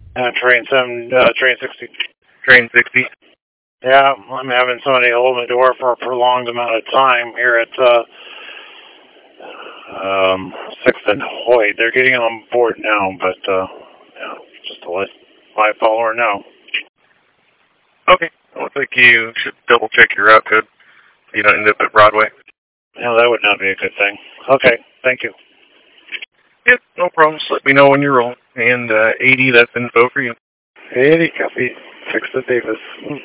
Train 60. Train 60. Yeah, I'm having somebody hold the door for a prolonged amount of time here at 6th and Hoyt. They're getting on board now, but yeah, just to let my follower know. Okay. Looks like you should double check your route code so you don't end up at Broadway. Yeah, that would not be a good thing. Okay, thank you. Yep, no problem. Just let me know when you roll. And 80, that's info for you. 80, copy. 6th and Davis.